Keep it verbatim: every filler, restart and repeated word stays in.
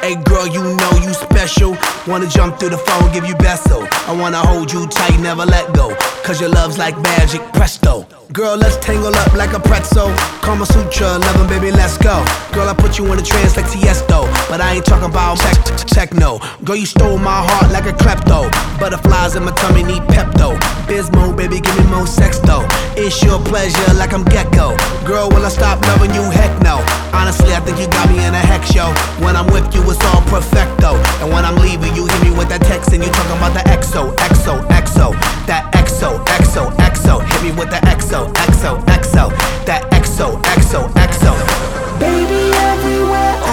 Hey girl, you know you special. Wanna jump through the phone, give you beso. I wanna hold you tight, never let go. Cause your love's like magic, presto. Girl, let's tangle up like a pretzel. Kama Sutra, loving baby, let's go. Girl, I put you in a trance like Tiesto. But I ain't talking about tech, techno. Girl, you stole my heart like a klepto. Butterflies in my tummy need Pepto. Bismo, baby, give me more sex though. It's your pleasure like I'm Gecko. Girl, will I stop loving you? Heck no. Honestly, I think you got me in a hex show. When I'm with you, it's all perfecto. And when I'm leaving, you hit me with that text and you talking about the X O, X O, X O. That X O, X O, X O. Hit me with the X O, X O, X O. That X O, X O, X O.